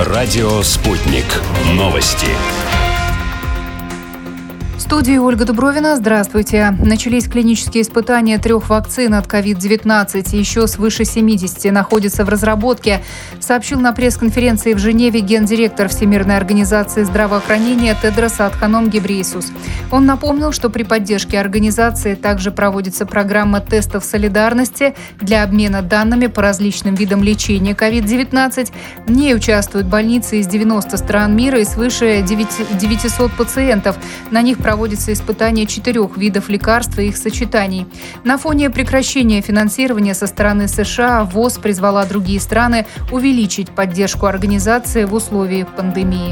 Радио «Спутник». Новости. В студии Ольга Дубровина. Здравствуйте. Начались клинические испытания 3 вакцин от COVID-19. Еще свыше 70 находятся в разработке, сообщил на пресс-конференции в Женеве гендиректор Всемирной организации здравоохранения Тедрос Адханом Гебрейесус. Он напомнил, что при поддержке организации также проводится программа тестов солидарности для обмена данными по различным видам лечения COVID-19. В ней участвуют больницы из 90 стран мира и свыше 900 пациентов. На них проводятся испытания 4 видов лекарств и их сочетаний. На фоне прекращения финансирования со стороны США ВОЗ призвала другие страны увеличить поддержку организации в условиях пандемии.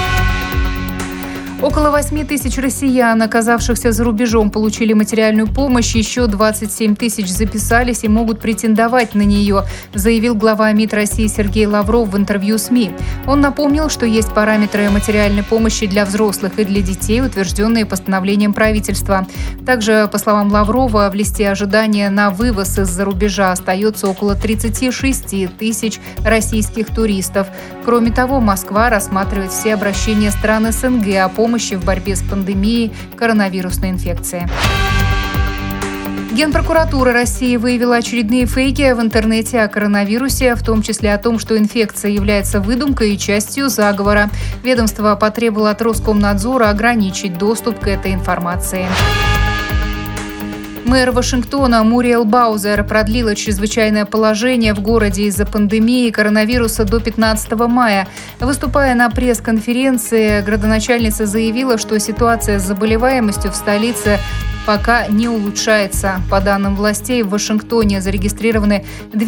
Около 8 тысяч россиян, оказавшихся за рубежом, получили материальную помощь. Еще 27 тысяч записались и могут претендовать на нее, заявил глава МИД России Сергей Лавров в интервью СМИ. Он напомнил, что есть параметры материальной помощи для взрослых и для детей, утвержденные постановлением правительства. Также, по словам Лаврова, в листе ожидания на вывоз из-за рубежа остается около 36 тысяч российских туристов. Кроме того, Москва рассматривает все обращения стран СНГ о помощи в борьбе с пандемией коронавирусной инфекции. Генпрокуратура России выявила очередные фейки в интернете о коронавирусе, в том числе о том, что инфекция является выдумкой и частью заговора. Ведомство потребовало от Роскомнадзора ограничить доступ к этой информации. Мэр Вашингтона Муриэл Баузер продлила чрезвычайное положение в городе из-за пандемии коронавируса до 15 мая. Выступая на пресс-конференции, градоначальница заявила, что ситуация с заболеваемостью в столице пока не улучшается. По данным властей, в Вашингтоне зарегистрированы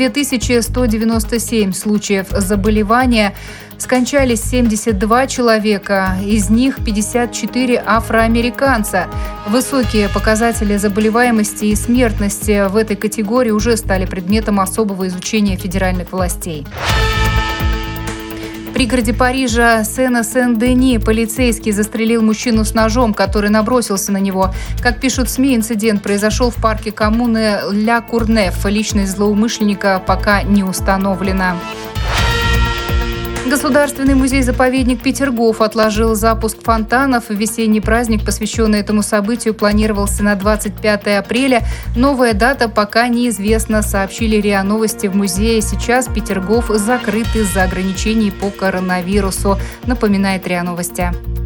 2197 случаев заболевания. Скончались 72 человека, из них 54 афроамериканца. Высокие показатели заболеваемости и смертности в этой категории уже стали предметом особого изучения федеральных властей. В пригороде Парижа Сен-Дени полицейский застрелил мужчину с ножом, который набросился на него. Как пишут СМИ, инцидент произошел в парке коммуны Ля Курнеф. Личность злоумышленника пока не установлена. Государственный музей-заповедник Петергоф отложил запуск фонтанов. Весенний праздник, посвященный этому событию, планировался на 25 апреля. Новая дата пока неизвестна, сообщили РИА Новости в музее. Сейчас Петергоф закрыт из-за ограничений по коронавирусу, напоминает РИА Новости.